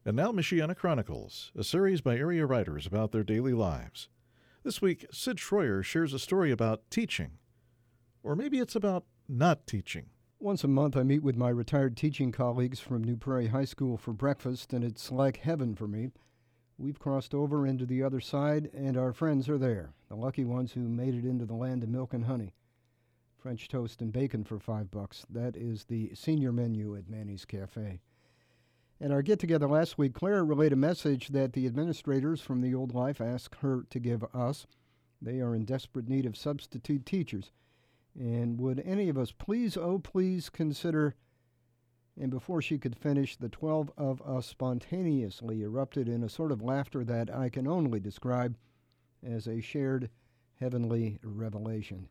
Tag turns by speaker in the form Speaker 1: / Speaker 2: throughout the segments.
Speaker 1: And now Michiana Chronicles, a series by area writers about their daily lives. This week, Sid Schroyer shares a story about teaching. Or maybe it's about not teaching.
Speaker 2: Once a month, I meet with my retired teaching colleagues from New Prairie High School for breakfast, and it's like heaven for me. We've crossed over into the other side, and our friends are there, the lucky ones who made it into the land of milk and honey. French toast and bacon for $5. That is the senior menu at Manny's Cafe. At our get-together last week, Claire relayed a message that the administrators from the old life asked her to give us. They are in desperate need of substitute teachers. And would any of us please consider... And before she could finish, the 12 of us spontaneously erupted in a sort of laughter that I can only describe as a shared heavenly revelation.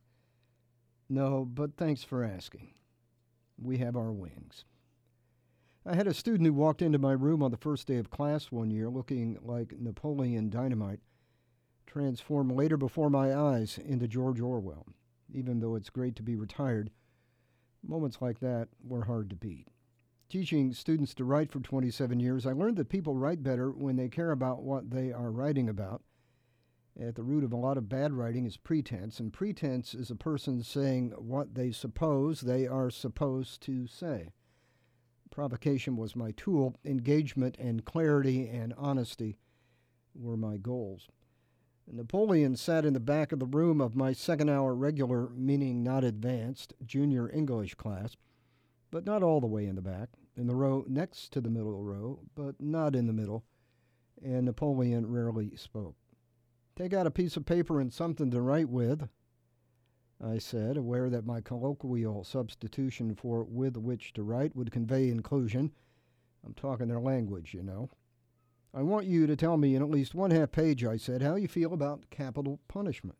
Speaker 2: No, but thanks for asking. We have our wings. I had a student who walked into my room on the first day of class one year looking like Napoleon Dynamite, transformed later before my eyes into George Orwell. Even though it's great to be retired, moments like that were hard to beat. Teaching students to write for 27 years, I learned that people write better when they care about what they are writing about. At the root of a lot of bad writing is pretense, and pretense is a person saying what they suppose they are supposed to say. Provocation was my tool. Engagement and clarity and honesty were my goals. Napoleon sat in the back of the room of my second-hour regular, meaning not advanced, junior English class, but not all the way in the back, in the row next to the middle row, but not in the middle, and Napoleon rarely spoke. "Take out a piece of paper and something to write with," I said, aware that my colloquial substitution for "with which to write" would convey inclusion. I'm talking their language, you know. "I want you to tell me in at least one half page," I said, "how you feel about capital punishment."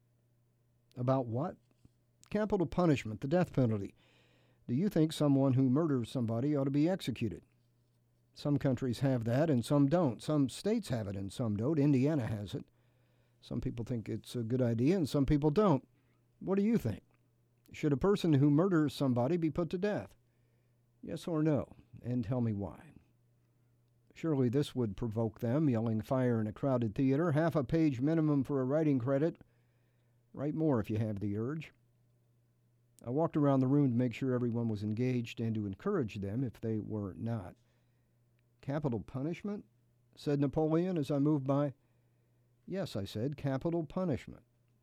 Speaker 2: "About what?" "Capital punishment, the death penalty. Do you think someone who murders somebody ought to be executed?" "Some countries have that and some don't. Some states have it and some don't. Indiana has it. Some people think it's a good idea and some people don't. What do you think? Should a person who murders somebody be put to death? Yes or no? And tell me why." Surely this would provoke them, yelling fire in a crowded theater. Half a page minimum for a writing credit. Write more if you have the urge. I walked around the room to make sure everyone was engaged and to encourage them if they were not. "Capital punishment?" said Napoleon as I moved by. "Yes," I said, "capital punishment."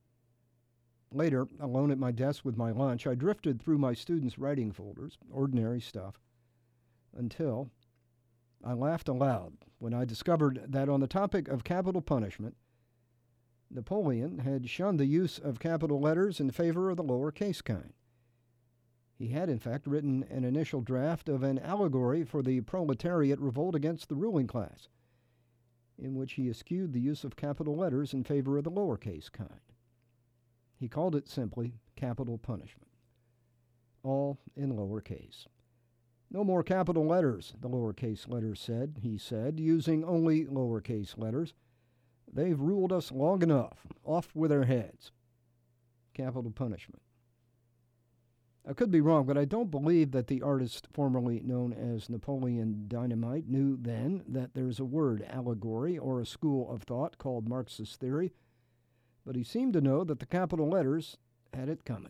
Speaker 2: Later, alone at my desk with my lunch, I drifted through my students' writing folders, ordinary stuff, until I laughed aloud when I discovered that on the topic of capital punishment, Napoleon had shunned the use of capital letters in favor of the lowercase kind. He had, in fact, written an initial draft of an allegory for the proletariat revolt against the ruling class, in which he eschewed the use of capital letters in favor of the lowercase kind. He called it simply capital punishment, all in lowercase. "No more capital letters," the lowercase letters said, he said, "using only lowercase letters. They've ruled us long enough. Off with their heads." Capital punishment. I could be wrong, but I don't believe that the artist formerly known as Napoleon Dynamite knew then that there's a word allegory or a school of thought called Marxist theory, but he seemed to know that the capital letters had it coming.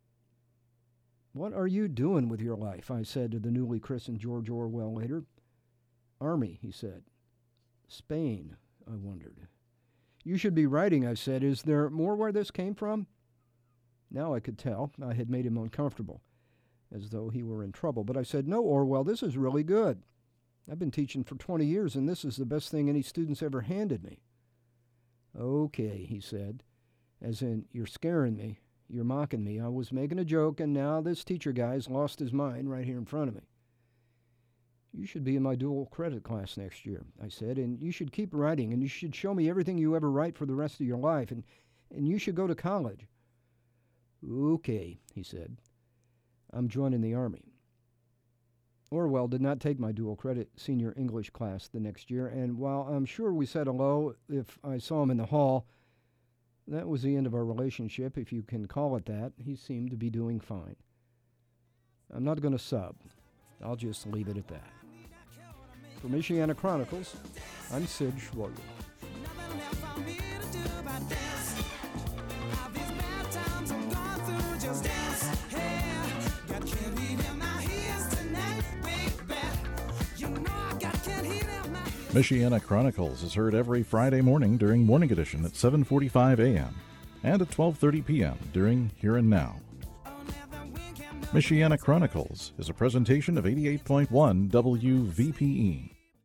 Speaker 2: "What are you doing with your life?" I said to the newly christened George Orwell later. "Army," he said. "Spain," I wondered. "You should be writing," I said. "Is there more where this came from?" Now I could tell I had made him uncomfortable, as though he were in trouble. But I said, "No, Orwell, this is really good. I've been teaching for 20 years, and this is the best thing any student's ever handed me." "Okay," he said, as in, "You're scaring me. You're mocking me. I was making a joke, and now this teacher guy's lost his mind right here in front of me." "You should be in my dual credit class next year," I said, "and you should keep writing, and you should show me everything you ever write for the rest of your life, and you should go to college." "Okay," he said. "I'm joining the Army." Orwell did not take my dual credit senior English class the next year, and while I'm sure we said hello if I saw him in the hall, that was the end of our relationship, if you can call it that. He seemed to be doing fine. I'm not going to sub. I'll just leave it at that. For Michiana Chronicles, I'm Sid Schroyer.
Speaker 1: Michiana Chronicles is heard every Friday morning during Morning Edition at 7:45 a.m. and at 12:30 p.m. during Here and Now. Michiana Chronicles is a presentation of 88.1 WVPE.